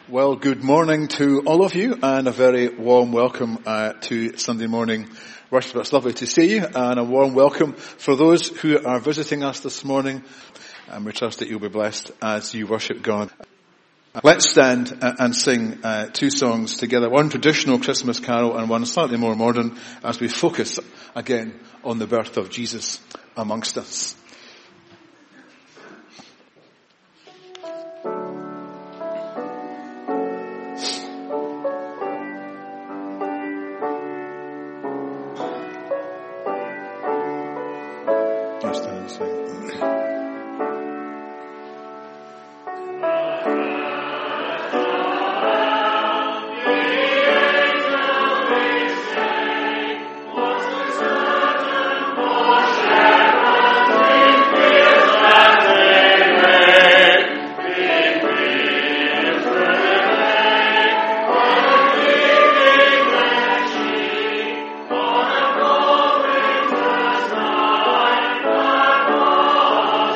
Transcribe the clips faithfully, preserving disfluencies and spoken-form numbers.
Well, good morning to all of you, and a very warm welcome uh, to Sunday morning worship. It's lovely to see you, and a warm welcome for those who are visiting us this morning. And we trust that you'll be blessed as you worship God. Let's stand and sing uh, two songs together, one traditional Christmas carol and one slightly more modern, as we focus again on the birth of Jesus amongst us. Oh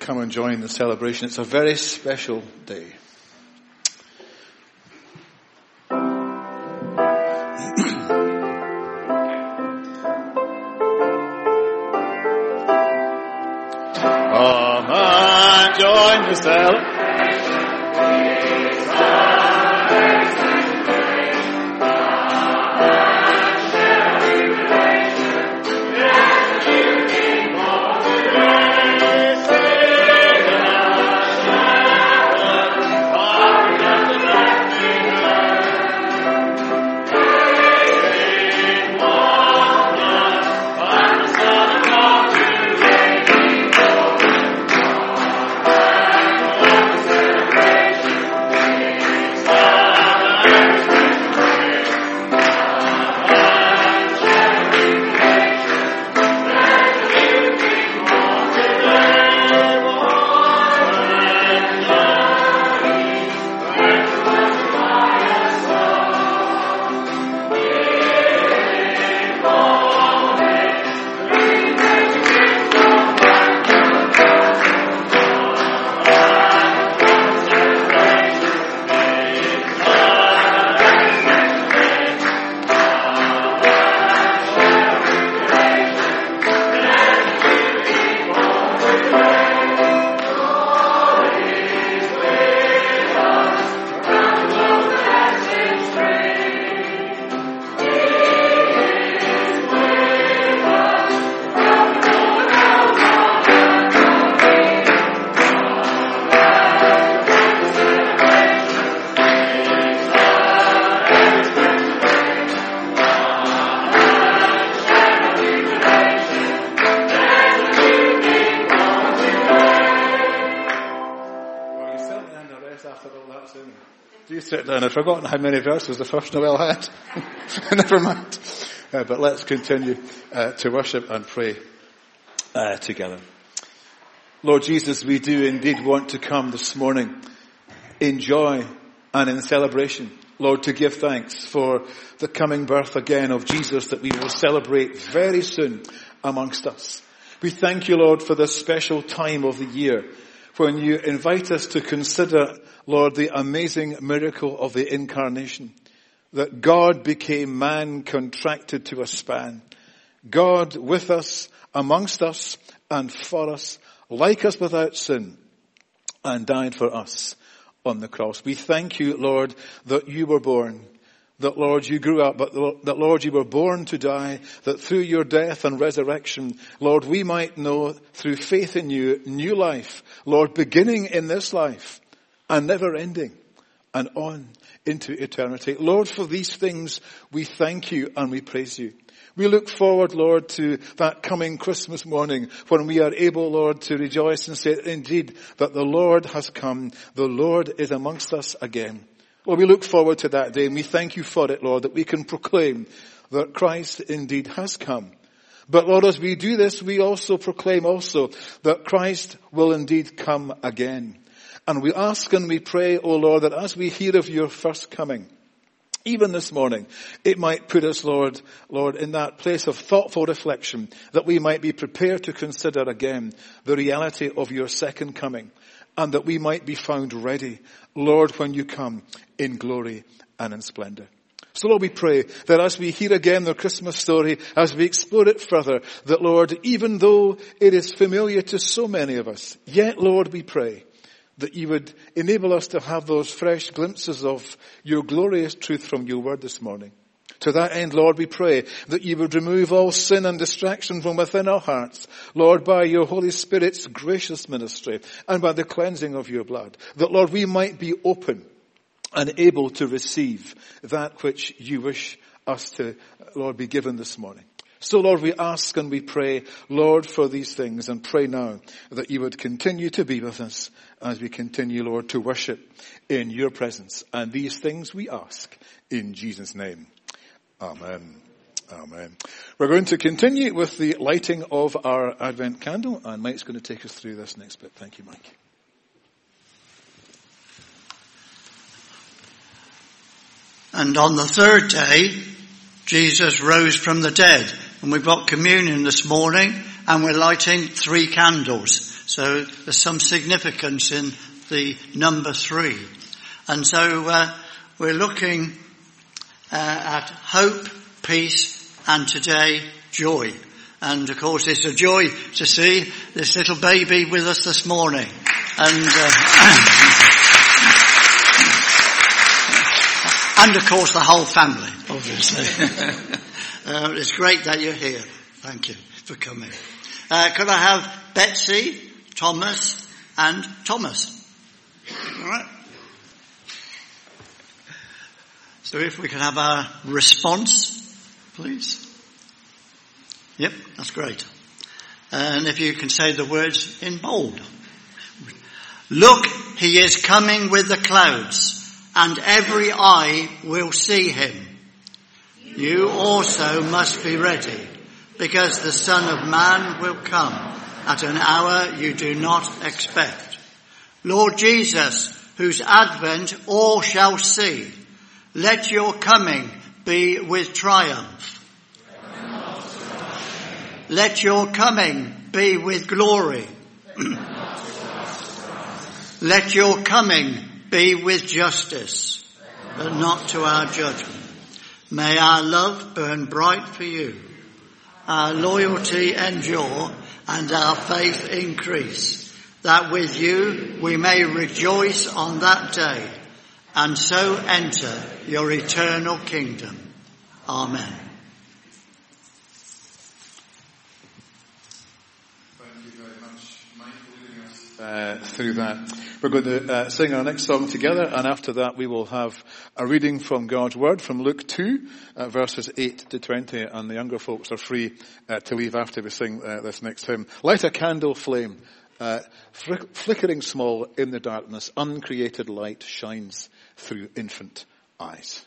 come and join the celebration. It's a very special day. Come and join the celebration. Sit down. I've forgotten how many verses the first Noel had. Never mind. Uh, but let's continue uh, to worship and pray uh, together. Lord Jesus, we do indeed want to come this morning in joy and in celebration. Lord, to give thanks for the coming birth again of Jesus that we will celebrate very soon amongst us. We thank you, Lord, for this special time of the year when you invite us to consider, Lord, the amazing miracle of the incarnation, that God became man contracted to a span. God with us, amongst us, and for us, like us without sin, and died for us on the cross. We thank you, Lord, that you were born, that, Lord, you grew up, but that, Lord, you were born to die, that through your death and resurrection, Lord, we might know through faith in you, new life, Lord, beginning in this life and never ending and on into eternity. Lord, for these things we thank you and we praise you. We look forward, Lord, to that coming Christmas morning when we are able, Lord, to rejoice and say indeed that the Lord has come. The Lord is amongst us again. Well, we look forward to that day and we thank you for it, Lord, that we can proclaim that Christ indeed has come. But Lord, as we do this, we also proclaim also that Christ will indeed come again. And we ask and we pray, O Lord, that as we hear of your first coming, even this morning, it might put us, Lord, Lord, in that place of thoughtful reflection, that we might be prepared to consider again the reality of your second coming, and that we might be found ready, Lord, when you come in glory and in splendor. So Lord, we pray that as we hear again the Christmas story, as we explore it further, that Lord, even though it is familiar to so many of us, yet Lord, we pray that you would enable us to have those fresh glimpses of your glorious truth from your word this morning. To that end, Lord, we pray that you would remove all sin and distraction from within our hearts, Lord, by your Holy Spirit's gracious ministry and by the cleansing of your blood. That, Lord, we might be open and able to receive that which you wish us to, Lord, be given this morning. So, Lord, we ask and we pray, Lord, for these things, and pray now that you would continue to be with us as we continue, Lord, to worship in your presence. And these things we ask in Jesus' name. Amen. Amen. We're going to continue with the lighting of our Advent candle, and Mike's going to take us through this next bit. Thank you, Mike. And on the third day, Jesus rose from the dead. And we've got communion this morning, and we're lighting three candles. So there's some significance in the number three. And so uh, we're looking uh, at hope, peace, and today joy. And of course it's a joy to see this little baby with us this morning. And uh, and of course the whole family, obviously. uh, it's great that you're here. Thank you for coming. Uh, could I have Betsy, Thomas, and Thomas? All right. So if we can have a response, please. Yep, that's great. And if you can say the words in bold. Look, he is coming with the clouds, and every eye will see him. You also must be ready, because the Son of Man will come at an hour you do not expect. Lord Jesus, whose advent all shall see, let your coming be with triumph. Let your coming be with glory. Let your coming be with justice, but not to our judgment. May our love burn bright for you, our loyalty endure, and our faith increase, that with you we may rejoice on that day, and so enter your eternal kingdom. Amen. Thank you very much, Mike, for leading us uh, through that. We're going to uh, sing our next song together, and after that we will have a reading from God's Word from Luke two, uh, verses eight to twenty, and the younger folks are free uh, to leave after we sing uh, this next hymn. Light a candle flame, uh, flick- flickering small in the darkness, uncreated light shines through infant eyes.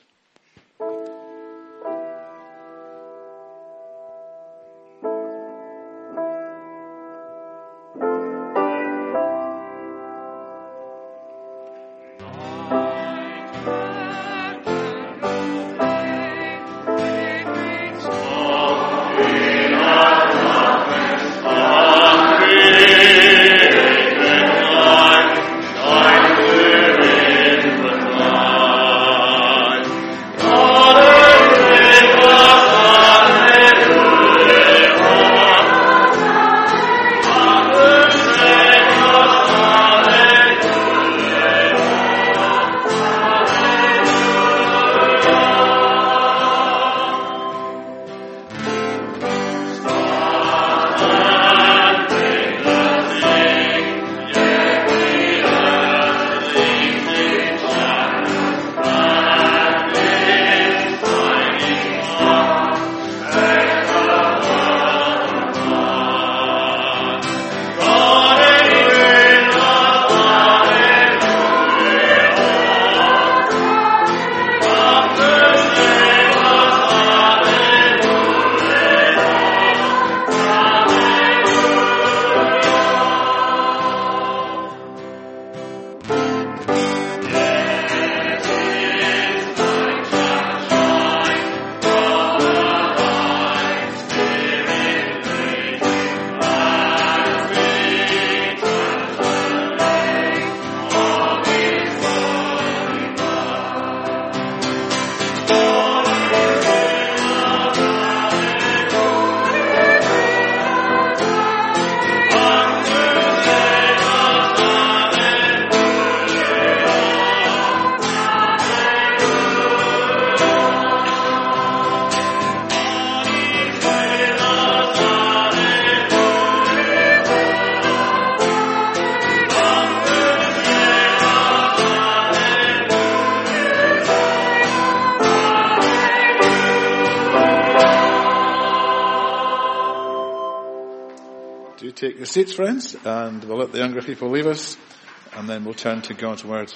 Take your seats, friends, and we'll let the younger people leave us, and then we'll turn to God's Word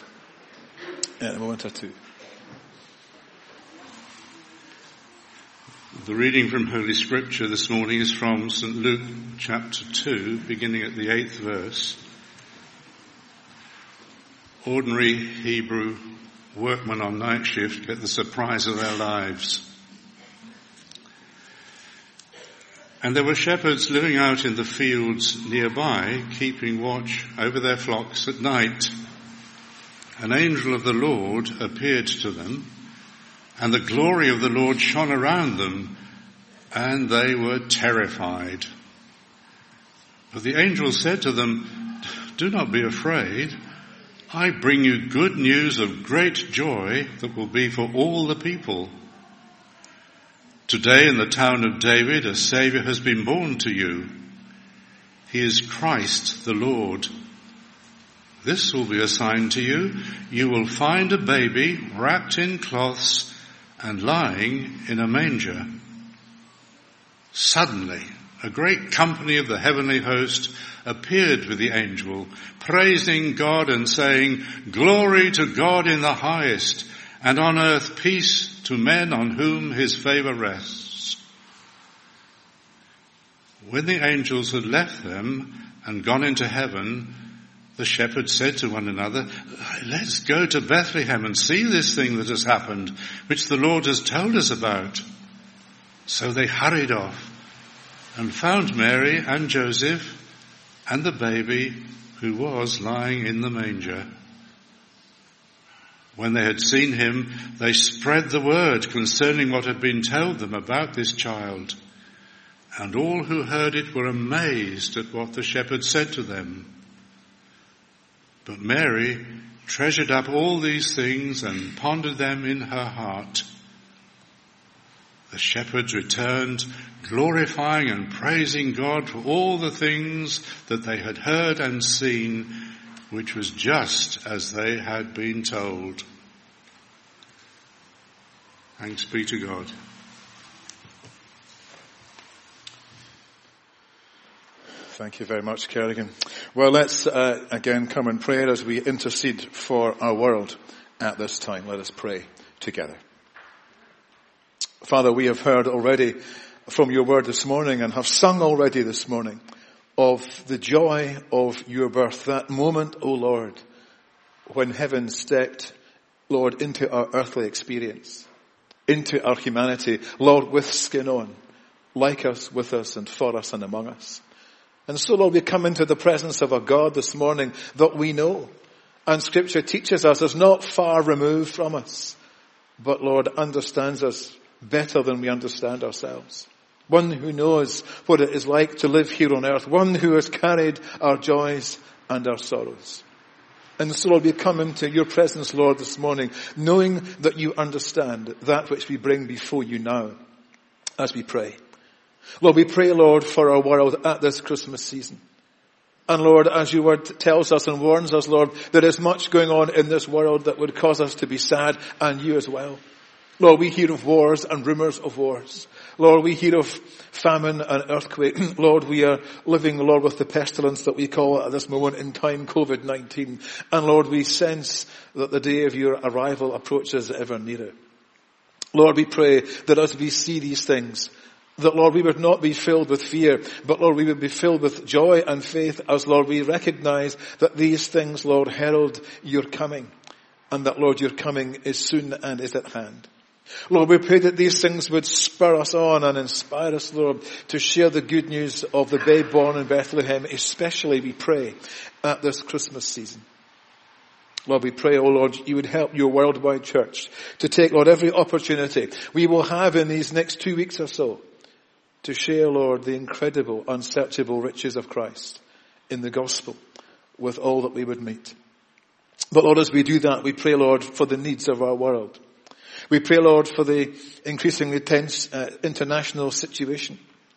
in a moment or two. The reading from Holy Scripture this morning is from Saint Luke chapter two, beginning at the eighth verse. Ordinary Hebrew workmen on night shift get the surprise of their lives. And there were shepherds living out in the fields nearby, keeping watch over their flocks at night. An angel of the Lord appeared to them, and the glory of the Lord shone around them, and they were terrified. But the angel said to them, "Do not be afraid. I bring you good news of great joy that will be for all the people. Today in the town of David a Saviour has been born to you. He is Christ the Lord. This will be a sign to you. You will find a baby wrapped in cloths and lying in a manger." Suddenly, a great company of the heavenly host appeared with the angel, praising God and saying, "Glory to God in the highest, and on earth peace to men on whom his favour rests." When the angels had left them and gone into heaven, the shepherds said to one another, "Let's go to Bethlehem and see this thing that has happened, which the Lord has told us about." So they hurried off and found Mary and Joseph and the baby who was lying in the manger. When they had seen him, they spread the word concerning what had been told them about this child. And all who heard it were amazed at what the shepherds said to them. But Mary treasured up all these things and pondered them in her heart. The shepherds returned, glorifying and praising God for all the things that they had heard and seen, which was just as they had been told. Thanks be to God. Thank you very much, Kerrigan. Well, let's uh, again come in prayer as we intercede for our world at this time. Let us pray together. Father, we have heard already from your word this morning and have sung already this morning of the joy of your birth, that moment, O Lord, when heaven stepped, Lord, into our earthly experience, into our humanity, Lord, with skin on, like us, with us, and for us and among us. And so, Lord, we come into the presence of a God this morning that we know, and Scripture teaches us is not far removed from us, but, Lord, understands us better than we understand ourselves. One who knows what it is like to live here on earth. One who has carried our joys and our sorrows. And so, Lord, we come into your presence, Lord, this morning, knowing that you understand that which we bring before you now as we pray. Lord, we pray, Lord, for our world at this Christmas season. And Lord, as your word tells us and warns us, Lord, there is much going on in this world that would cause us to be sad, and you as well. Lord, we hear of wars and rumours of wars. Lord, we hear of famine and earthquake. Lord, we are living, Lord, with the pestilence that we call at this moment in time covid nineteen. And Lord, we sense that the day of your arrival approaches ever nearer. Lord, we pray that as we see these things, that, Lord, we would not be filled with fear, but, Lord, we would be filled with joy and faith as, Lord, we recognize that these things, Lord, herald your coming, and that, Lord, your coming is soon and is at hand. Lord, we pray that these things would spur us on and inspire us, Lord, to share the good news of the babe born in Bethlehem, especially, we pray, at this Christmas season. Lord, we pray, oh Lord, you would help your worldwide church to take, Lord, every opportunity we will have in these next two weeks or so to share, Lord, the incredible, unsearchable riches of Christ in the gospel with all that we would meet. But Lord, as we do that, we pray, Lord, for the needs of our world. We pray, Lord, for the increasingly tense uh, international situation.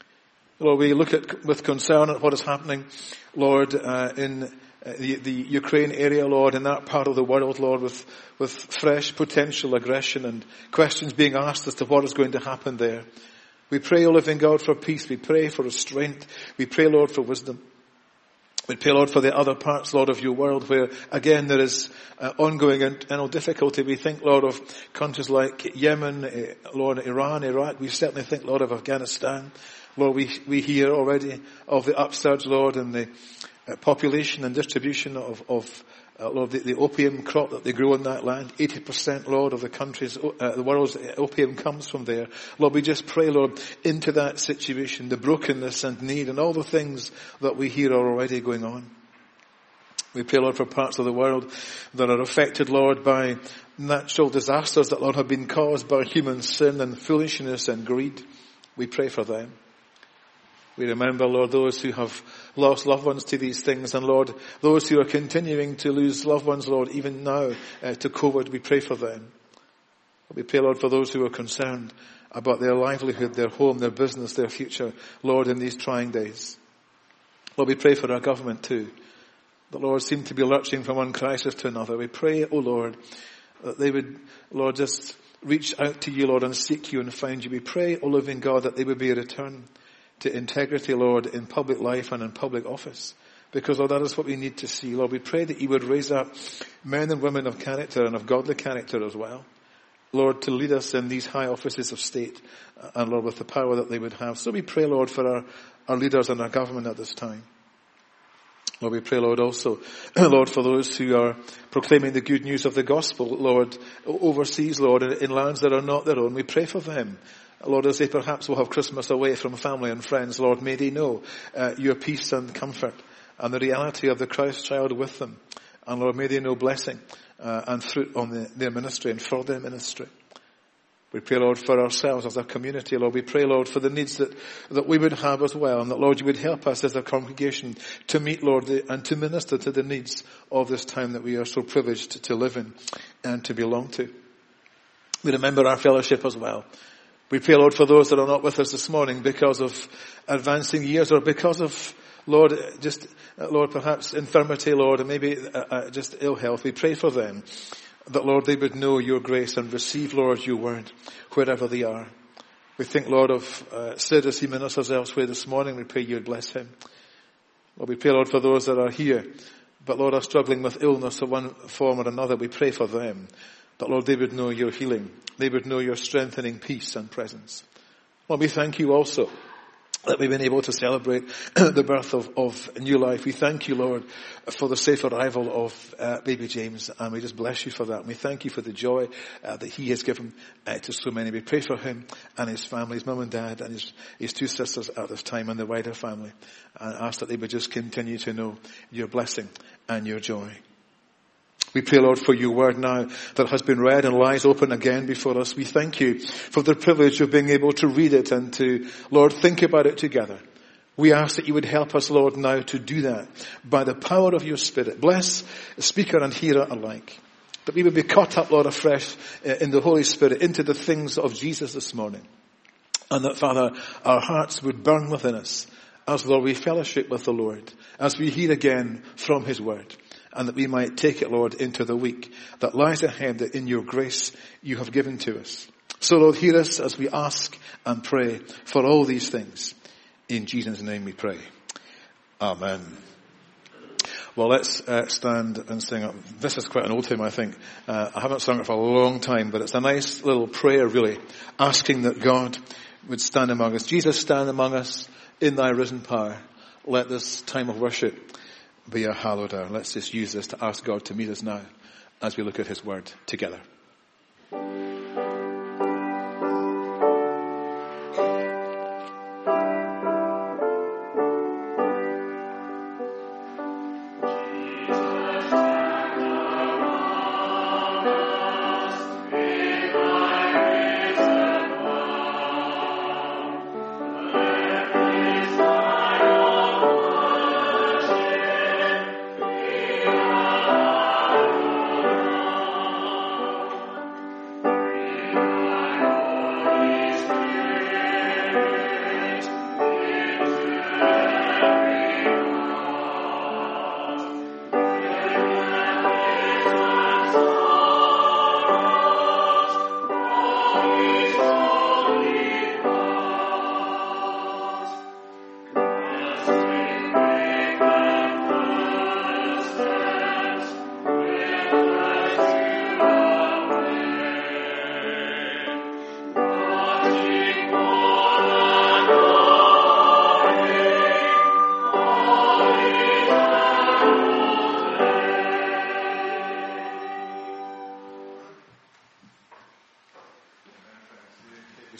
Lord, we look at with concern at what is happening, Lord, uh, in uh, the, the Ukraine area, Lord, in that part of the world, Lord, with, with fresh potential aggression and questions being asked as to what is going to happen there. We pray, O living God, for peace. We pray for restraint. We pray, Lord, for wisdom. We pray, Lord, for the other parts, Lord, of your world where, again, there is uh, ongoing internal difficulty. We think, Lord, of countries like Yemen, uh, Lord, Iran, Iraq. We certainly think, Lord, of Afghanistan. Lord, we, we hear already of the upsurge, Lord, in the uh, population and distribution of, of Uh, Lord, the, the opium crop that they grow in that land, eighty percent, Lord, of the country's, uh, the world's opium comes from there. Lord, we just pray, Lord, into that situation, the brokenness and need and all the things that we hear are already going on. We pray, Lord, for parts of the world that are affected, Lord, by natural disasters that, Lord, have been caused by human sin and foolishness and greed. We pray for them. We remember, Lord, those who have lost loved ones to these things, and Lord, those who are continuing to lose loved ones, Lord, even now uh, to COVID, we pray for them. We pray, Lord, for those who are concerned about their livelihood, their home, their business, their future, Lord, in these trying days. Lord, we pray for our government too. The Lord seem to be lurching from one crisis to another. We pray, oh Lord, that they would, Lord, just reach out to you, Lord, and seek you and find you. We pray, oh living God, that they would be returned to integrity, Lord, in public life and in public office. Because, Lord, that is what we need to see. Lord, we pray that you would raise up men and women of character and of godly character as well. Lord, to lead us in these high offices of state and, Lord, with the power that they would have. So we pray, Lord, for our, our leaders and our government at this time. Lord, we pray, Lord, also, Lord, for those who are proclaiming the good news of the gospel, Lord, overseas, Lord, in lands that are not their own. We pray for them. Lord, as they perhaps will have Christmas away from family and friends, Lord, may they know uh, your peace and comfort and the reality of the Christ child with them. And Lord, may they know blessing uh, and fruit on the, their ministry and for their ministry. We pray, Lord, for ourselves as a community, Lord. We pray, Lord, for the needs that, that we would have as well. And that, Lord, you would help us as a congregation to meet, Lord, the, and to minister to the needs of this time that we are so privileged to live in and to belong to. We remember our fellowship as well. We pray, Lord, for those that are not with us this morning because of advancing years or because of, Lord, just, uh, Lord, perhaps infirmity, Lord, and maybe uh, uh, just ill health. We pray for them that, Lord, they would know your grace and receive, Lord, your word wherever they are. We think, Lord, of uh, Sid as he ministers elsewhere this morning. We pray you would bless him. Lord, we pray, Lord, for those that are here, but, Lord, are struggling with illness of one form or another. We pray for them. That, Lord, they would know your healing. They would know your strengthening peace and presence. Lord, we thank you also that we've been able to celebrate the birth of, of new life. We thank you, Lord, for the safe arrival of uh, baby James, and we just bless you for that. And we thank you for the joy uh, that he has given uh, to so many. We pray for him and his family, his mum and dad, and his, his two sisters at this time, and the wider family, and ask that they would just continue to know your blessing and your joy. We pray, Lord, for your word now that has been read and lies open again before us. We thank you for the privilege of being able to read it and to, Lord, think about it together. We ask that you would help us, Lord, now to do that by the power of your Spirit. Bless speaker and hearer alike. That we would be caught up, Lord, afresh in the Holy Spirit into the things of Jesus this morning. And that, Father, our hearts would burn within us as, Lord, we fellowship with the Lord, as we hear again from his word. And that we might take it, Lord, into the week that lies ahead, that in your grace you have given to us. So, Lord, hear us as we ask and pray for all these things. In Jesus' name we pray. Amen. Well, let's uh, stand and sing. This is quite an old hymn, I think. Uh, I haven't sung it for a long time, but it's a nice little prayer, really, asking that God would stand among us. Jesus, stand among us in thy risen power. Let this time of worship be a hallowed hour. Let's just use this to ask God to meet us now as we look at his word together.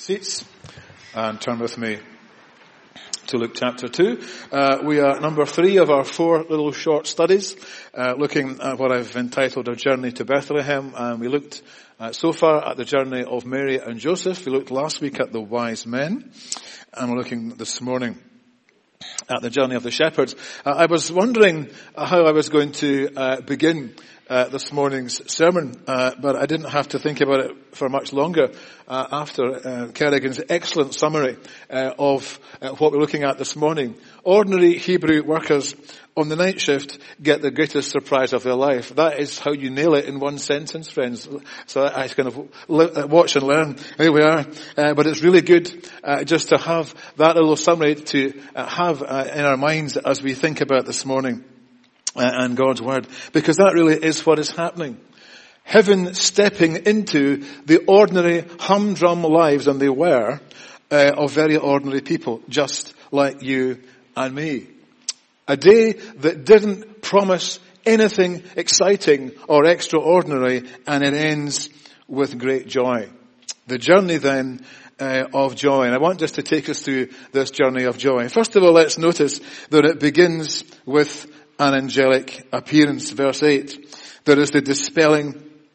seats and turn with me to Luke chapter two. Uh, we are number three of our four little short studies, uh, looking at what I've entitled A Journey to Bethlehem. And we looked uh, so far at the journey of Mary and Joseph. We looked last week at the wise men. And we're looking this morning at the journey of the shepherds. Uh, I was wondering how I was going to uh, begin Uh, this morning's sermon, uh, but I didn't have to think about it for much longer uh, after uh, Kerrigan's excellent summary uh, of uh, what we're looking at this morning. Ordinary Hebrew workers on the night shift get the greatest surprise of their life. That is how you nail it in one sentence, friends. So I kind of li- watch and learn. Here we are. Uh, but it's really good uh, just to have that little summary to uh, have uh, in our minds as we think about this morning. And God's Word, because that really is what is happening. Heaven stepping into the ordinary humdrum lives, and they were, uh, of very ordinary people, just like you and me. A day that didn't promise anything exciting or extraordinary, and it ends with great joy. The journey then uh, of joy. And I want just to take us through this journey of joy. First of all, let's notice that it begins with an angelic appearance. Verse eight. There is the dispelling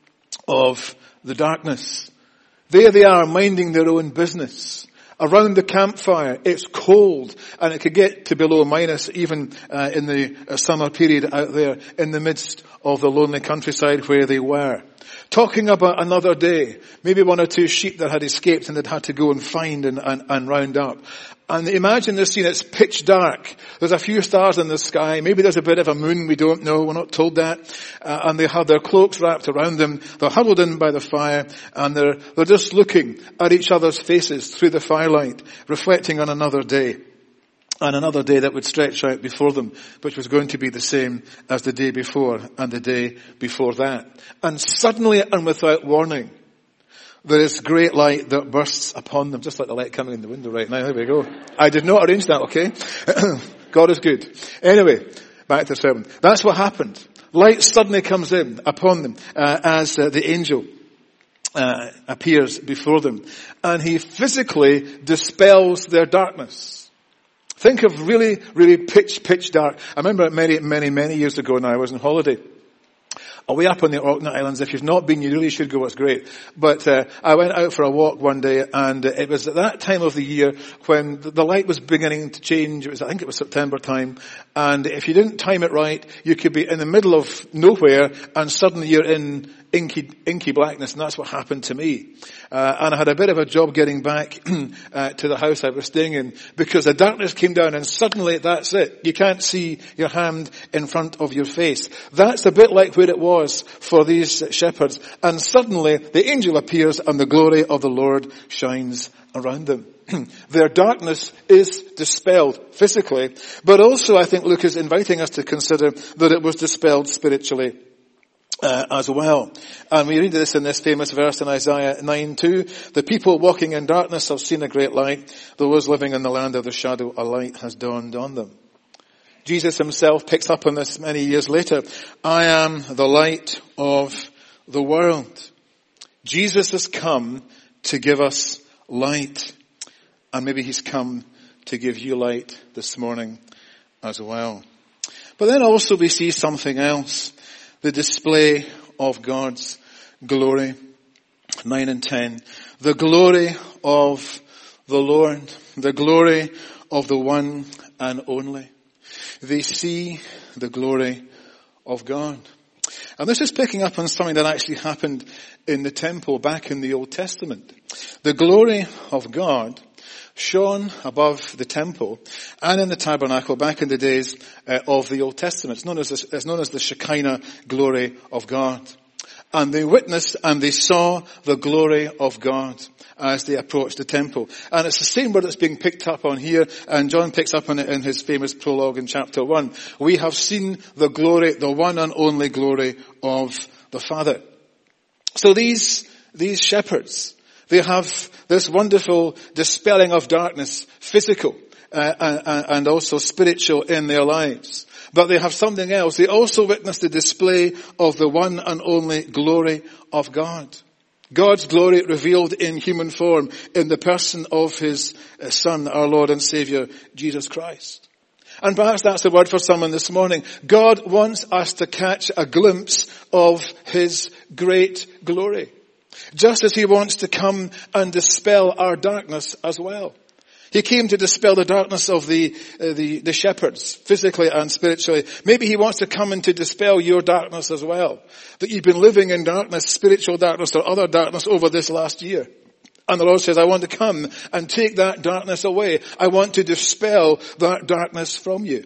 of the darkness. There they are, minding their own business. Around the campfire, it's cold, and it could get to below minus even uh, in the uh, summer period out there in the midst of the lonely countryside where they were. Talking about another day, maybe one or two sheep that had escaped and they'd had to go and find and, and, and round up. And imagine the scene, it's pitch dark. There's a few stars in the sky. Maybe there's a bit of a moon, we don't know, we're not told that. Uh, and they have their cloaks wrapped around them. They're huddled in by the fire, and they're, they're just looking at each other's faces through the firelight, reflecting on another day. And another day that would stretch out before them, which was going to be the same as the day before and the day before that. And suddenly and without warning, there is great light that bursts upon them, just like the light coming in the window right now. There we go. I did not arrange that, okay? God is good. Anyway, back to the sermon. That's what happened. Light suddenly comes in upon them uh, as uh, the angel uh, appears before them. And he physically dispels their darkness. Think of really, really pitch, pitch dark. I remember many, many, many years ago now, I was on holiday. Away up on the Orkney Islands. If you've not been, you really should go. It's great. But uh, I went out for a walk one day, and it was at that time of the year when the light was beginning to change. It was, I think it was September time. And if you didn't time it right, you could be in the middle of nowhere, and suddenly you're in inky, inky blackness, and that's what happened to me. Uh, and I had a bit of a job getting back uh, to the house I was staying in, because the darkness came down, and suddenly that's it. You can't see your hand in front of your face. That's a bit like where it was for these shepherds. And suddenly the angel appears, and the glory of the Lord shines around them. Their darkness is dispelled physically, but also I think Luke is inviting us to consider that it was dispelled spiritually Uh, as well. And we read this in this famous verse in Isaiah nine two. The people walking in darkness have seen a great light. Those living in the land of the shadow, a light has dawned on them. Jesus himself picks up on this many years later. I am the light of the world. Jesus has come to give us light. And maybe he's come to give you light this morning as well. But then also we see something else. The display of God's glory. nine and ten. The glory of the Lord. The glory of the one and only. They see the glory of God. And this is picking up on something that actually happened in the temple back in the Old Testament. The glory of God shone above the temple and in the tabernacle back in the days uh, of the Old Testament. It's known as the, it's known as the Shekinah glory of God. And they witnessed and they saw the glory of God as they approached the temple. And it's the same word that's being picked up on here, and John picks up on it in his famous prologue in chapter one. We have seen the glory, the one and only glory of the Father. So these, these shepherds, they have this wonderful dispelling of darkness, physical uh, and, and also spiritual in their lives. But they have something else. They also witness the display of the one and only glory of God. God's glory revealed in human form in the person of his Son, our Lord and Saviour, Jesus Christ. And perhaps that's the word for someone this morning. God wants us to catch a glimpse of his great glory. Just as he wants to come and dispel our darkness as well. He came to dispel the darkness of the, uh, the, the shepherds, physically and spiritually. Maybe he wants to come and to dispel your darkness as well. That you've been living in darkness, spiritual darkness or other darkness over this last year. And the Lord says, I want to come and take that darkness away. I want to dispel that darkness from you.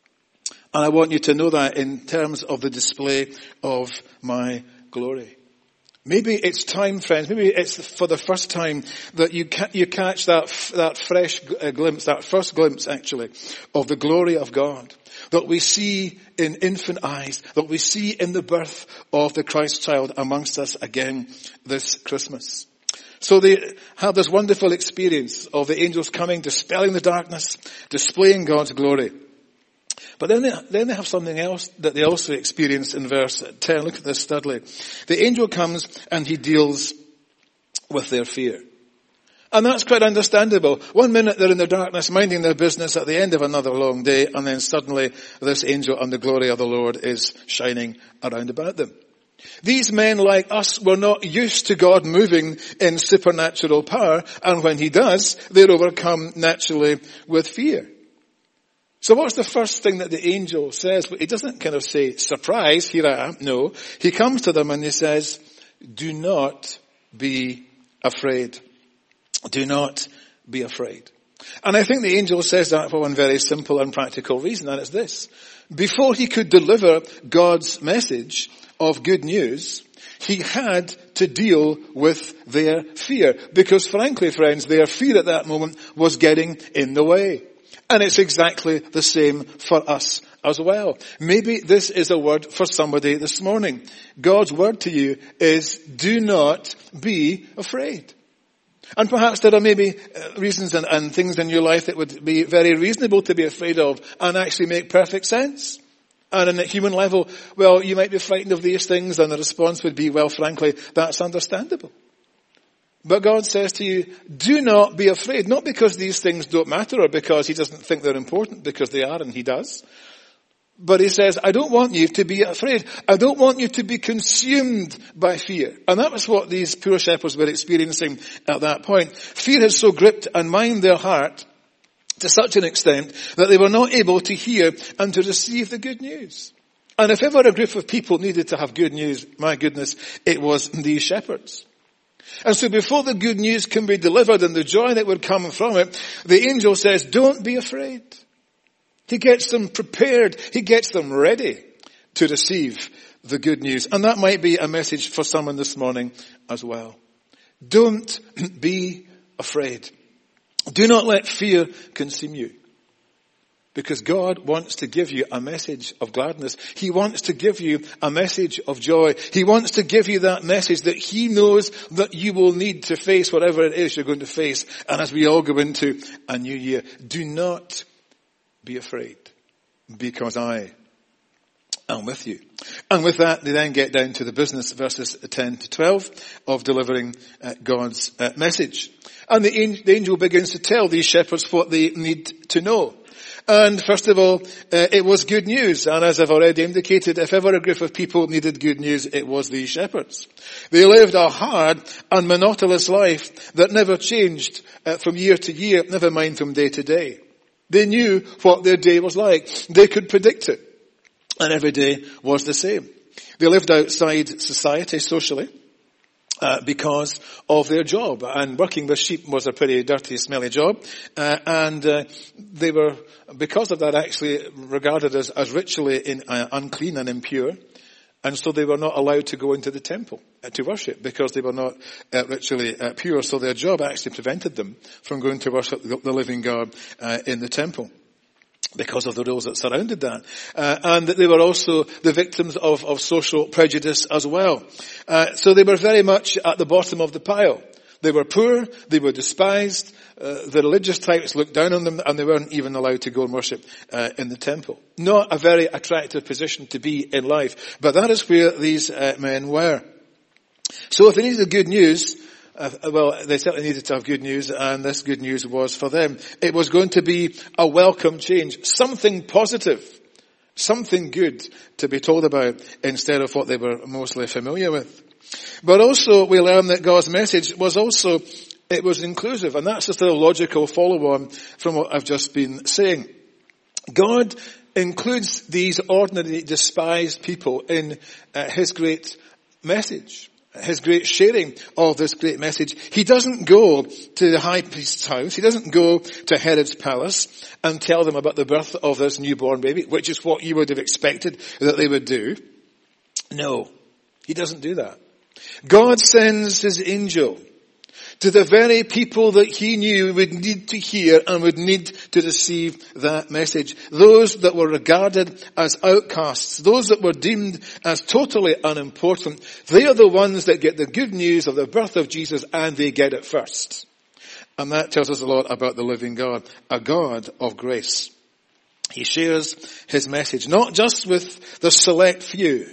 And I want you to know that in terms of the display of my glory. Maybe it's time, friends, maybe it's for the first time that you ca- you catch that f- that fresh g- glimpse, that first glimpse actually, of the glory of God. That we see in infant eyes, that we see in the birth of the Christ child amongst us again this Christmas. So they have this wonderful experience of the angels coming, dispelling the darkness, displaying God's glory. But then they, then they have something else that they also experience in verse ten. Look at this steadily. The angel comes and he deals with their fear. And that's quite understandable. One minute they're in the darkness minding their business at the end of another long day, and then suddenly this angel and the glory of the Lord is shining around about them. These men like us were not used to God moving in supernatural power, and when he does, they're overcome naturally with fear. So what's the first thing that the angel says? But he doesn't kind of say, surprise, here I am. No. He comes to them and he says, do not be afraid. Do not be afraid. And I think the angel says that for one very simple and practical reason, and it's this. Before he could deliver God's message of good news, he had to deal with their fear. Because frankly, friends, their fear at that moment was getting in the way. And it's exactly the same for us as well. Maybe this is a word for somebody this morning. God's word to you is, do not be afraid. And perhaps there are maybe reasons and, and things in your life that would be very reasonable to be afraid of and actually make perfect sense. And on a human level, well, you might be frightened of these things, and the response would be, well, frankly, that's understandable. But God says to you, do not be afraid, not because these things don't matter or because he doesn't think they're important, because they are and he does. But he says, I don't want you to be afraid. I don't want you to be consumed by fear. And that was what these poor shepherds were experiencing at that point. Fear had so gripped and mined their heart to such an extent that they were not able to hear and to receive the good news. And if ever a group of people needed to have good news, my goodness, it was these shepherds. And so before the good news can be delivered and the joy that would come from it, the angel says, don't be afraid. He gets them prepared. He gets them ready to receive the good news. And that might be a message for someone this morning as well. Don't be afraid. Do not let fear consume you. Because God wants to give you a message of gladness. He wants to give you a message of joy. He wants to give you that message that he knows that you will need to face whatever it is you're going to face. And as we all go into a new year, do not be afraid, because I am with you. And with that, they then get down to the business, verses ten to twelve, of delivering uh, God's uh, message. And the angel, the angel begins to tell these shepherds what they need to know. And first of all, uh, it was good news. And as I've already indicated, if ever a group of people needed good news, it was these shepherds. They lived a hard and monotonous life that never changed uh, from year to year, never mind from day to day. They knew what their day was like. They could predict it. And every day was the same. They lived outside society socially. Uh, because of their job. And working with sheep was a pretty dirty, smelly job. Uh, and uh, they were, because of that, actually regarded as, as ritually in, uh, unclean and impure. And so they were not allowed to go into the temple uh, to worship, because they were not uh, ritually uh, pure. So their job actually prevented them from going to worship the, the living God uh, in the temple, because of the rules that surrounded that. Uh, and that they were also the victims of, of social prejudice as well. Uh, so they were very much at the bottom of the pile. They were poor, they were despised, uh, the religious types looked down on them, and they weren't even allowed to go and worship uh, in the temple. Not a very attractive position to be in life, but that is where these uh, men were. So if they needed good news, uh, well, they certainly needed to have good news, and this good news was for them. It was going to be a welcome change, something positive, something good to be told about instead of what they were mostly familiar with. But also we learn that God's message was also, it was inclusive, and that's just a logical follow-on from what I've just been saying. God includes these ordinary, despised people in uh, his great message, his great sharing of this great message. He doesn't go to the high priest's house. He doesn't go to Herod's palace and tell them about the birth of this newborn baby, which is what you would have expected that they would do. No, he doesn't do that. God sends his angel to the very people that he knew would need to hear and would need to receive that message. Those that were regarded as outcasts, those that were deemed as totally unimportant, they are the ones that get the good news of the birth of Jesus, and they get it first. And that tells us a lot about the living God, a God of grace. He shares his message not just with the select few.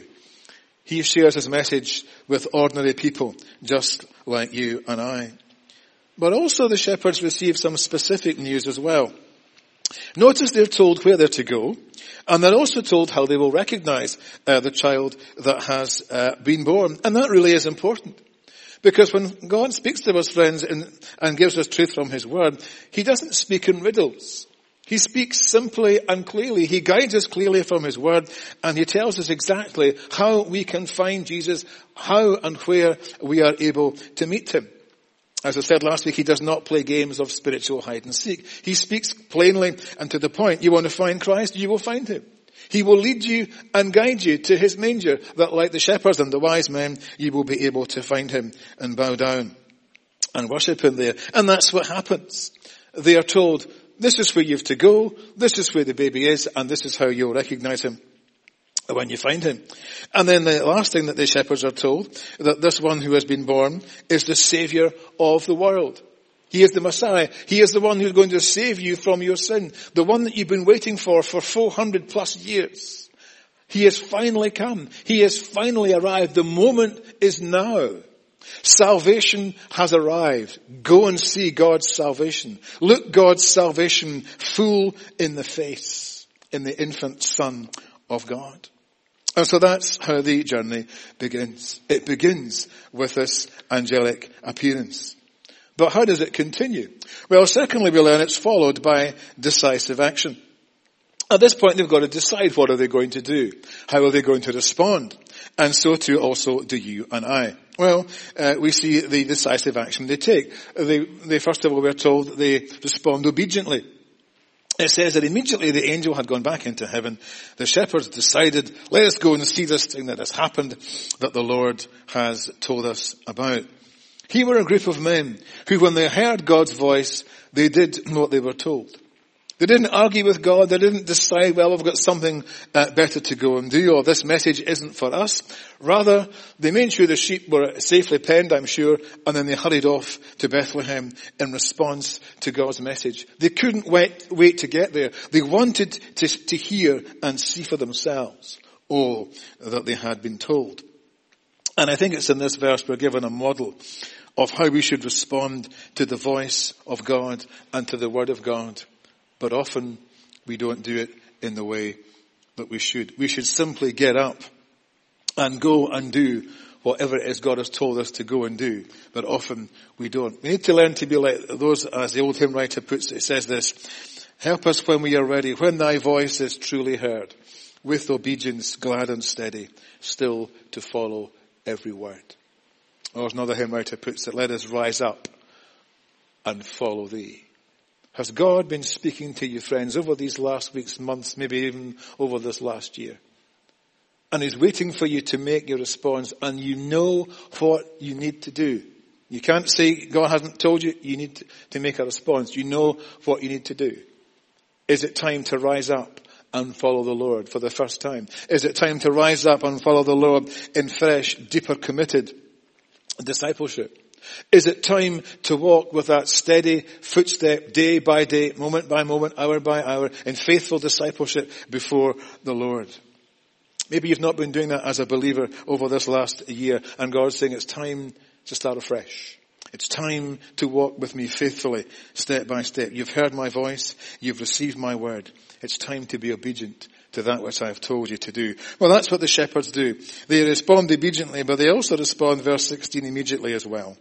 He shares his message with ordinary people, just like you and I. But also the shepherds receive some specific news as well. Notice they're told where they're to go, and they're also told how they will recognize uh, the child that has uh, been born. And that really is important. Because when God speaks to us, friends, and, and gives us truth from his word, he doesn't speak in riddles. He speaks simply and clearly. He guides us clearly from his word, and he tells us exactly how we can find Jesus, how and where we are able to meet him. As I said last week, he does not play games of spiritual hide and seek. He speaks plainly and to the point. You want to find Christ, you will find him. He will lead you and guide you to his manger, that like the shepherds and the wise men, you will be able to find him and bow down and worship him there. And that's what happens. They are told, this is where you've to go, this is where the baby is, and this is how you'll recognize him when you find him. And then the last thing that the shepherds are told, that this one who has been born is the Savior of the world. He is the Messiah. He is the one who's going to save you from your sin. The one that you've been waiting for for four hundred plus years. He has finally come. He has finally arrived. The moment is now. Salvation has arrived. Go and see God's salvation. Look God's salvation full in the face, in the infant Son of God. And so that's how the journey begins. It begins with this angelic appearance. But how does it continue? Well, secondly, we learn it's followed by decisive action. At this point, they've got to decide what are they going to do. How are they going to respond? And so too also do you and I. Well, uh, we see the decisive action they take. They, they first of all, we're told that they respond obediently. It says that immediately the angel had gone back into heaven, the shepherds decided, let us go and see this thing that has happened that the Lord has told us about. Here were a group of men who, when they heard God's voice, they did what they were told. They didn't argue with God. They didn't decide, well, we've got something uh, better to go and do, or this message isn't for us. Rather, they made sure the sheep were safely penned, I'm sure, and then they hurried off to Bethlehem in response to God's message. They couldn't wait, wait to get there. They wanted to, to hear and see for themselves all that they had been told. And I think it's in this verse we're given a model of how we should respond to the voice of God and to the word of God. But often we don't do it in the way that we should. We should simply get up and go and do whatever it is God has told us to go and do. But often we don't. We need to learn to be like those, as the old hymn writer puts it, it says this, help us when we are ready, when thy voice is truly heard, with obedience glad and steady, still to follow every word. Or as another hymn writer puts it, let us rise up and follow thee. Has God been speaking to you, friends, over these last weeks, months, maybe even over this last year? And he's waiting for you to make your response, and you know what you need to do. You can't say God hasn't told you. You need to make a response. You know what you need to do. Is it time to rise up and follow the Lord for the first time? Is it time to rise up and follow the Lord in fresh, deeper, committed discipleship? Is it time to walk with that steady footstep day by day, moment by moment, hour by hour, in faithful discipleship before the Lord? Maybe you've not been doing that as a believer over this last year, and God's saying it's time to start afresh. It's time to walk with me faithfully, step by step. You've heard my voice. You've received my word. It's time to be obedient to that which I have told you to do. Well, that's what the shepherds do. They respond obediently, but they also respond, verse sixteen, immediately as well.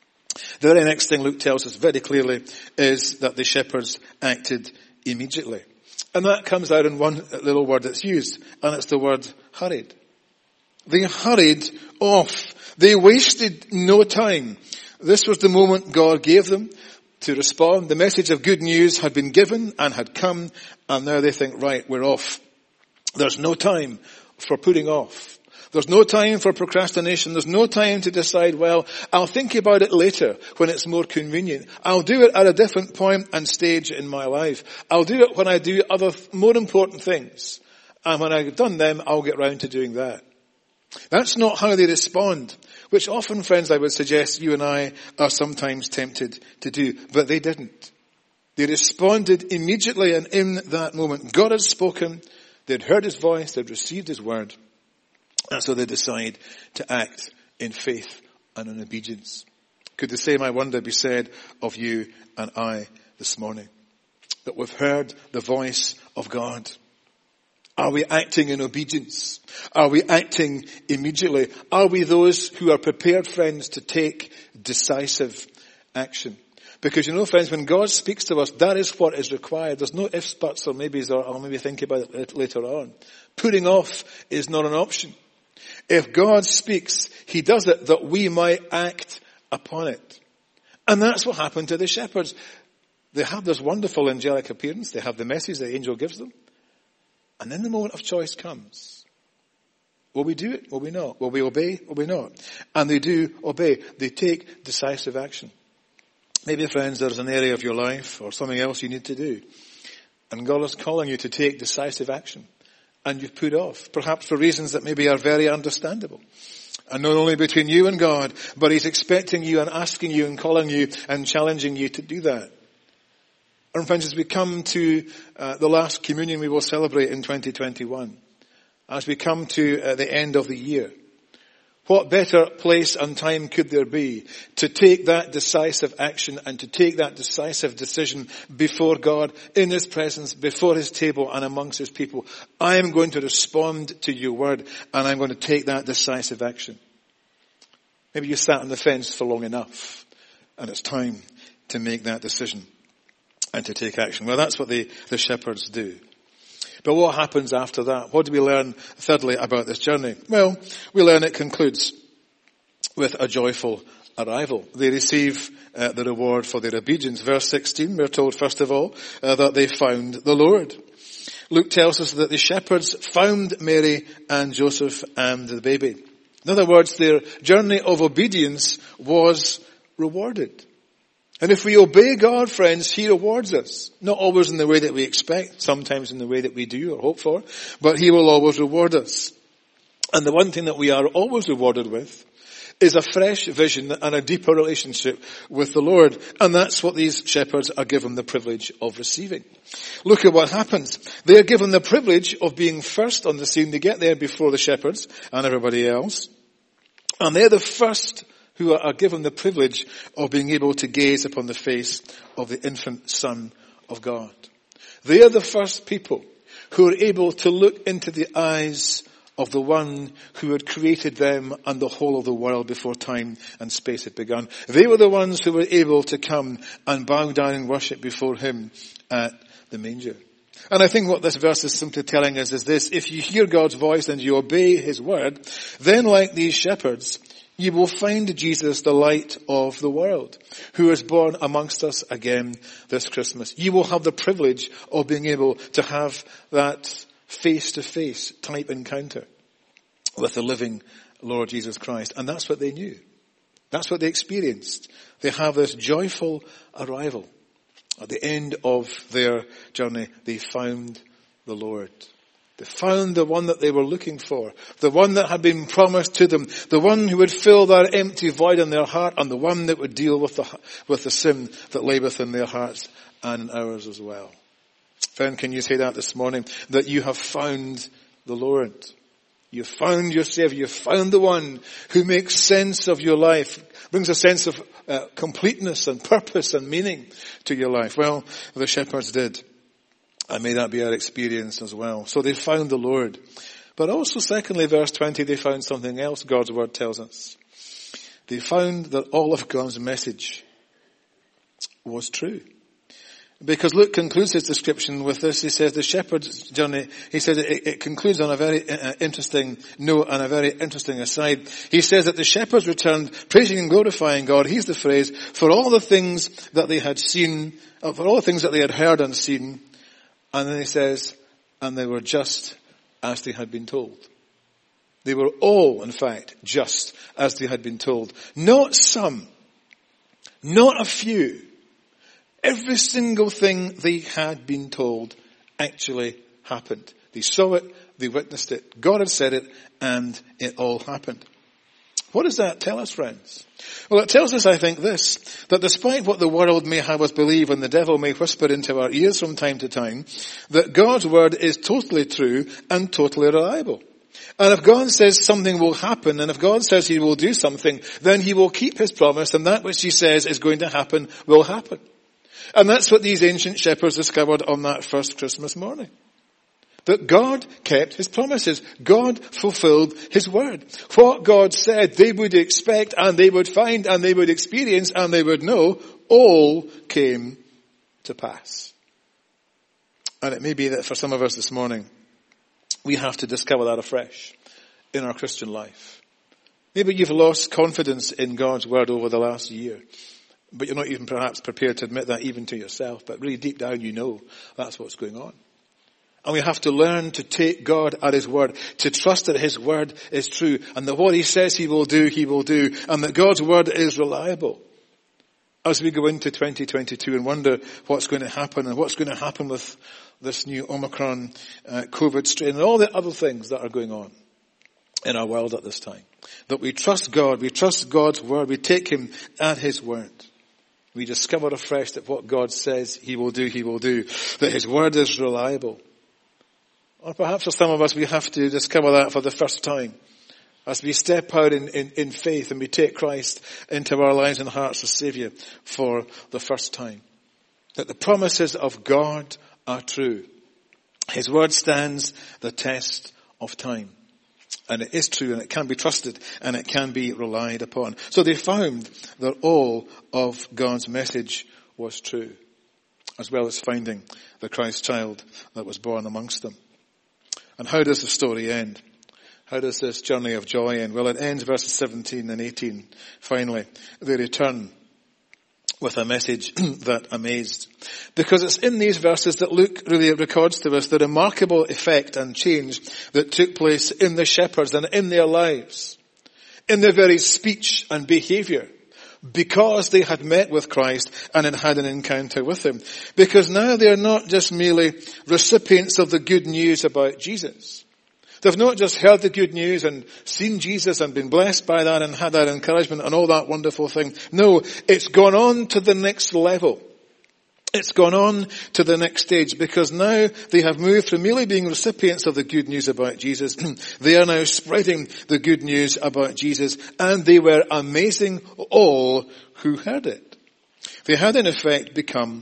The very next thing Luke tells us very clearly is that the shepherds acted immediately. And that comes out in one little word that's used, and it's the word hurried. They hurried off. They wasted no time. This was the moment God gave them to respond. The message of good news had been given and had come, and now they think, right, we're off. There's no time for putting off. There's no time for procrastination. There's no time to decide, well, I'll think about it later when it's more convenient. I'll do it at a different point and stage in my life. I'll do it when I do other more important things. And when I've done them, I'll get round to doing that. That's not how they respond, which often, friends, I would suggest you and I are sometimes tempted to do. But they didn't. They responded immediately, and in that moment, God had spoken. They'd heard his voice. They'd received his word. And so they decide to act in faith and in obedience. Could the same, I wonder, be said of you and I this morning? That we've heard the voice of God. Are we acting in obedience? Are we acting immediately? Are we those who are prepared, friends, to take decisive action? Because, you know, friends, when God speaks to us, that is what is required. There's no ifs, buts, or maybes, or I'll maybe think about it later on. Putting off is not an option. If God speaks, he does it that we might act upon it. And that's what happened to the shepherds. They have this wonderful angelic appearance. They have the message the angel gives them. And then the moment of choice comes. Will we do it? Will we not? Will we obey? Will we not? And they do obey. They take decisive action. Maybe, friends, there's an area of your life or something else you need to do. And God is calling you to take decisive action. And you've put off, perhaps for reasons that maybe are very understandable. And not only between you and God, but he's expecting you and asking you and calling you and challenging you to do that. And friends, as we come to uh, the last communion we will celebrate in twenty twenty-one, as we come to uh, the end of the year, what better place and time could there be to take that decisive action and to take that decisive decision before God, in his presence, before his table and amongst his people? I am going to respond to your word, and I'm going to take that decisive action. Maybe you sat on the fence for long enough, and it's time to make that decision and to take action. Well, that's what the, the shepherds do. But what happens after that? What do we learn, thirdly, about this journey? Well, we learn it concludes with a joyful arrival. They receive uh, the reward for their obedience. Verse sixteen, we're told, first of all, uh, that they found the Lord. Luke tells us that the shepherds found Mary and Joseph and the baby. In other words, their journey of obedience was rewarded. And if we obey God, friends, he rewards us. Not always in the way that we expect, sometimes in the way that we do or hope for, but he will always reward us. And the one thing that we are always rewarded with is a fresh vision and a deeper relationship with the Lord. And that's what these shepherds are given the privilege of receiving. Look at what happens. They are given the privilege of being first on the scene. They get there before the shepherds and everybody else. And they're the first who are given the privilege of being able to gaze upon the face of the infant Son of God. They are the first people who are able to look into the eyes of the one who had created them and the whole of the world before time and space had begun. They were the ones who were able to come and bow down and worship before him at the manger. And I think what this verse is simply telling us is this: if you hear God's voice and you obey his word, then like these shepherds, you will find Jesus, the light of the world, who is born amongst us again this Christmas. You will have the privilege of being able to have that face-to-face type encounter with the living Lord Jesus Christ. And that's what they knew. That's what they experienced. They have this joyful arrival. At the end of their journey, they found the Lord. They found the one that they were looking for, the one that had been promised to them, the one who would fill that empty void in their heart, and the one that would deal with the, with the sin that lay within their hearts and in ours as well. Friend, can you say that this morning? That you have found the Lord. You found your Savior. You found the one who makes sense of your life, brings a sense of uh, completeness and purpose and meaning to your life. Well, the shepherds did. And may that be our experience as well. So they found the Lord. But also, secondly, verse twenty, they found something else God's word tells us. They found that all of God's message was true. Because Luke concludes his description with this. He says the shepherd's journey, he says it, it concludes on a very uh, interesting note and a very interesting aside. He says that the shepherds returned praising and glorifying God. Here's the phrase, for all the things that they had seen, uh, for all the things that they had heard and seen. And then he says, and they were just as they had been told. They were all, in fact, just as they had been told. Not some, not a few. Every single thing they had been told actually happened. They saw it, they witnessed it, God had said it, and it all happened. What does that tell us, friends? Well, it tells us, I think, this, that despite what the world may have us believe and the devil may whisper into our ears from time to time, that God's word is totally true and totally reliable. And if God says something will happen, and if God says he will do something, then he will keep his promise, and that which he says is going to happen will happen. And that's what these ancient shepherds discovered on that first Christmas morning. That God kept his promises. God fulfilled his word. What God said they would expect and they would find and they would experience and they would know, all came to pass. And it may be that for some of us this morning, we have to discover that afresh in our Christian life. Maybe you've lost confidence in God's word over the last year. But you're not even perhaps prepared to admit that even to yourself. But really deep down you know that's what's going on. And we have to learn to take God at his word, to trust that his word is true, and that what he says he will do, he will do, and that God's word is reliable. As we go into twenty twenty-two and wonder what's going to happen, and what's going to happen with this new Omicron uh, COVID strain, and all the other things that are going on in our world at this time. That we trust God, we trust God's word, we take him at his word. We discover afresh that what God says he will do, he will do. That his word is reliable. Or perhaps for some of us we have to discover that for the first time. As we step out in, in, in faith and we take Christ into our lives and hearts as Saviour for the first time. That the promises of God are true. His word stands the test of time. And it is true and it can be trusted and it can be relied upon. So they found that all of God's message was true, as well as finding the Christ child that was born amongst them. And how does the story end? How does this journey of joy end? Well, it ends verses seventeen and eighteen. Finally, they return with a message that amazed. Because it's in these verses that Luke really records to us the remarkable effect and change that took place in the shepherds and in their lives, in their very speech and behaviour, because they had met with Christ and had had an encounter with him. Because now they are not just merely recipients of the good news about Jesus. They've not just heard the good news and seen Jesus and been blessed by that and had that encouragement and all that wonderful thing. No, it's gone on to the next level. It's gone on to the next stage because now they have moved from merely being recipients of the good news about Jesus. They are now spreading the good news about Jesus, and they were amazing all who heard it. They had in effect become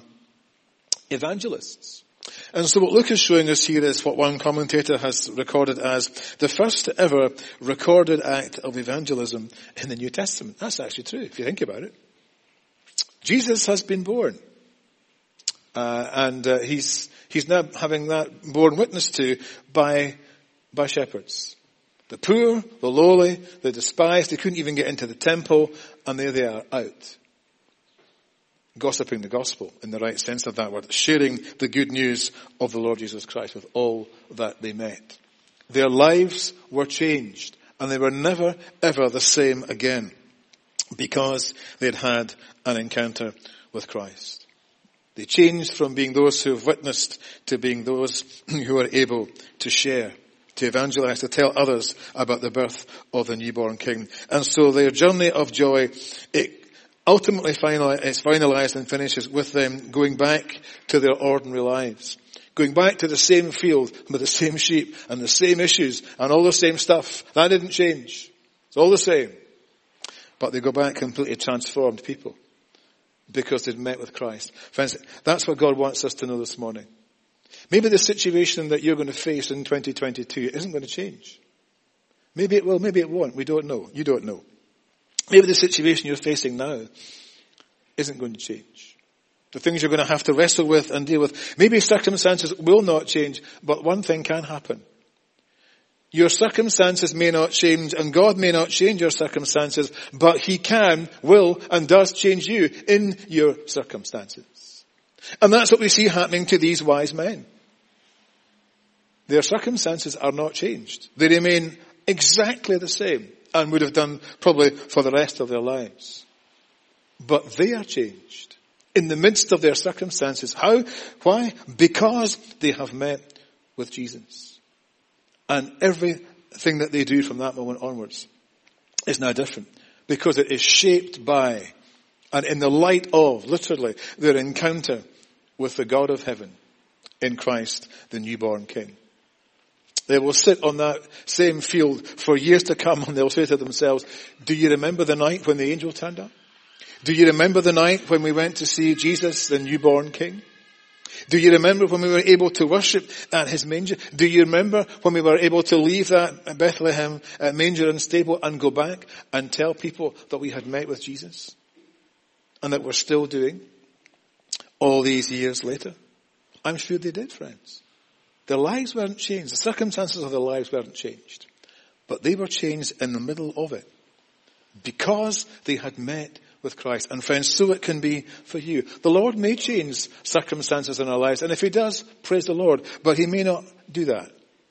evangelists. And so what Luke is showing us here is what one commentator has recorded as the first ever recorded act of evangelism in the New Testament. That's actually true, if you think about it. Jesus has been born. Uh, and uh, he's he's now having that borne witness to by by shepherds. The poor, the lowly, the despised, they couldn't even get into the temple, and there they are out. Gossiping the gospel in the right sense of that word, sharing the good news of the Lord Jesus Christ with all that they met. Their lives were changed, and they were never ever the same again because they'd had an encounter with Christ. They changed from being those who have witnessed to being those who are able to share, to evangelize, to tell others about the birth of the newborn King. And so their journey of joy, it ultimately finali- is finalized and finishes with them going back to their ordinary lives, going back to the same field with the same sheep and the same issues and all the same stuff. That didn't change. It's all the same. But they go back completely transformed people because they'd met with Christ. Friends, that's what God wants us to know this morning. Maybe the situation that you're going to face in twenty twenty-two isn't going to change. Maybe it will, maybe it won't. We don't know. You don't know. Maybe the situation you're facing now isn't going to change. The things you're going to have to wrestle with and deal with. Maybe circumstances will not change, but one thing can happen. Your circumstances may not change, and God may not change your circumstances, but He can, will, and does change you in your circumstances. And that's what we see happening to these wise men. Their circumstances are not changed. They remain exactly the same, and would have done probably for the rest of their lives. But they are changed in the midst of their circumstances. How? Why? Because they have met with Jesus. And everything that they do from that moment onwards is now different. Because it is shaped by and in the light of, literally, their encounter with the God of heaven in Christ, the newborn King. They will sit on that same field for years to come and they'll say to themselves, do you remember the night when the angel turned up? Do you remember the night when we went to see Jesus, the newborn King? Do you remember when we were able to worship at His manger? Do you remember when we were able to leave that Bethlehem manger and stable and go back and tell people that we had met with Jesus? And that we're still doing all these years later? I'm sure they did, friends. Their lives weren't changed. The circumstances of their lives weren't changed. But they were changed in the middle of it. Because they had met with Christ. And friends, so it can be for you. The Lord may change circumstances in our lives. And if He does, praise the Lord. But He may not do that.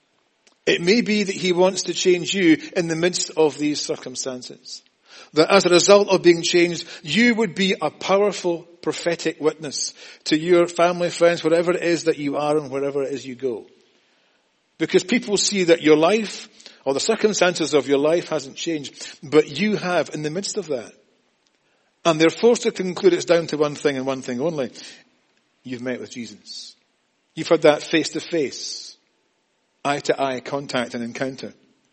It may be that He wants to change you in the midst of these circumstances. That as a result of being changed, you would be a powerful prophetic witness to your family, friends, whatever it is that you are and wherever it is you go. Because people see that your life or the circumstances of your life hasn't changed, but you have in the midst of that. And they're forced to conclude it's down to one thing and one thing only. You've met with Jesus. You've had that face-to-face, eye-to-eye contact and encounter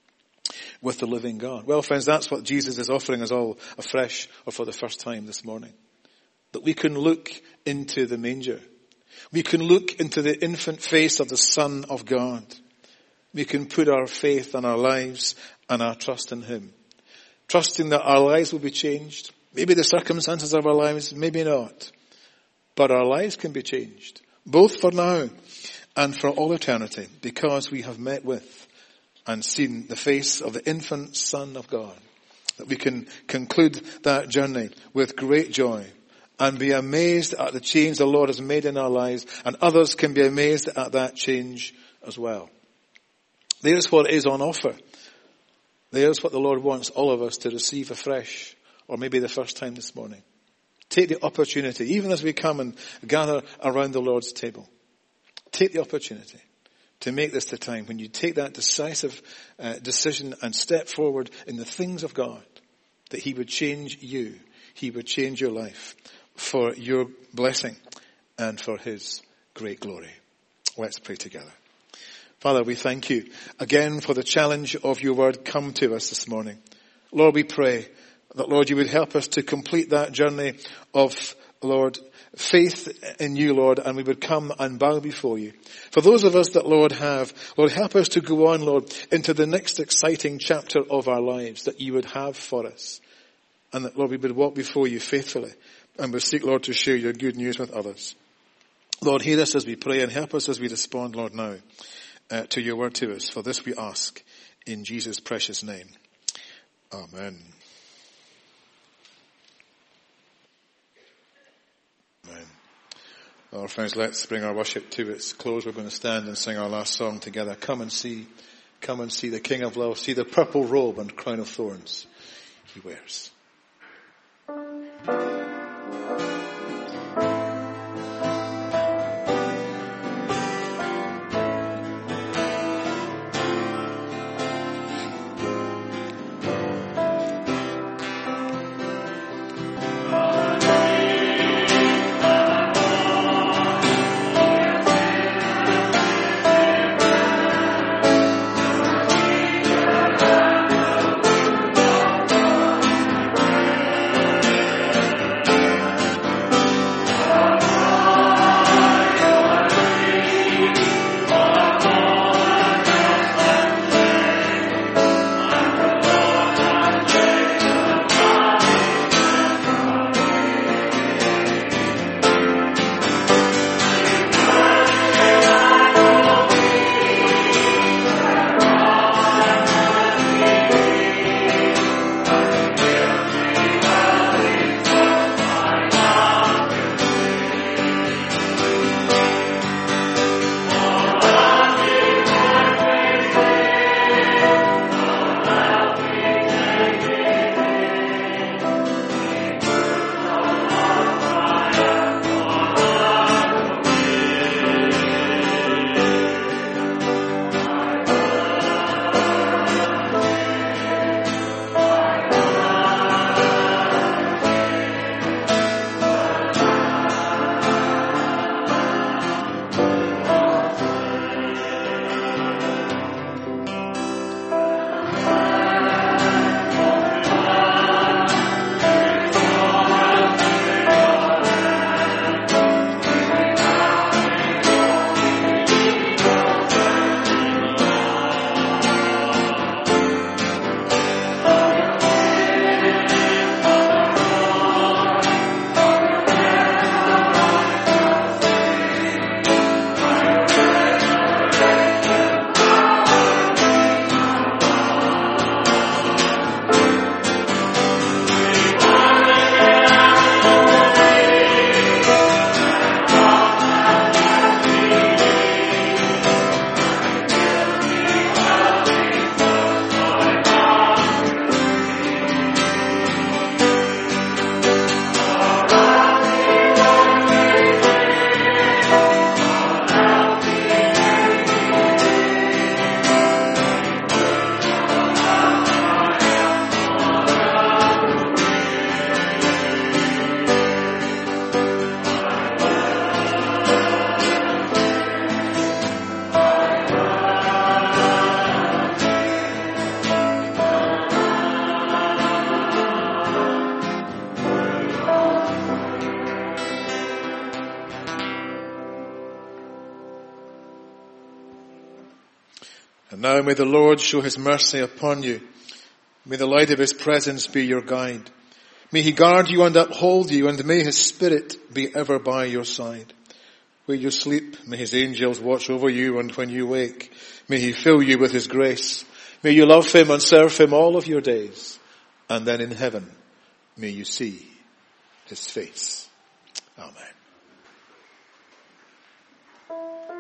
with the living God. Well, friends, that's what Jesus is offering us all afresh or for the first time this morning. That we can look into the manger. We can look into the infant face of the Son of God. We can put our faith and our lives and our trust in Him. Trusting that our lives will be changed. Maybe the circumstances of our lives, maybe not. But our lives can be changed. Both for now and for all eternity. Because we have met with and seen the face of the infant Son of God. That we can conclude that journey with great joy. And be amazed at the change the Lord has made in our lives. And others can be amazed at that change as well. There's what is on offer. There's what the Lord wants all of us to receive afresh. Or maybe the first time this morning. Take the opportunity, even as we come and gather around the Lord's table. Take the opportunity to make this the time when you take that decisive uh, decision and step forward in the things of God. That He would change you. He would change your life for your blessing and for His great glory. Let's pray together. Father, we thank You again for the challenge of Your word come to us this morning. Lord, we pray that, Lord, You would help us to complete that journey of, Lord, faith in You, Lord, and we would come and bow before You. For those of us that, Lord, have, Lord, help us to go on, Lord, into the next exciting chapter of our lives that You would have for us. And that, Lord, we would walk before You faithfully and would seek, Lord, to share Your good news with others. Lord, hear us as we pray and help us as we respond, Lord, now uh, to Your word to us. For this we ask in Jesus' precious name. Amen. Amen. Well, friends, let's bring our worship to its close. We're going to stand and sing our last song together. Come and see, come and see the King of Love. See the purple robe and crown of thorns He wears. And now may the Lord show his mercy upon you. May the light of his presence be your guide. May he guard you and uphold you, and may his spirit be ever by your side. Where you sleep, may his angels watch over you, and when you wake, may he fill you with his grace. May you love him and serve him all of your days. And then in heaven, may you see his face. Amen.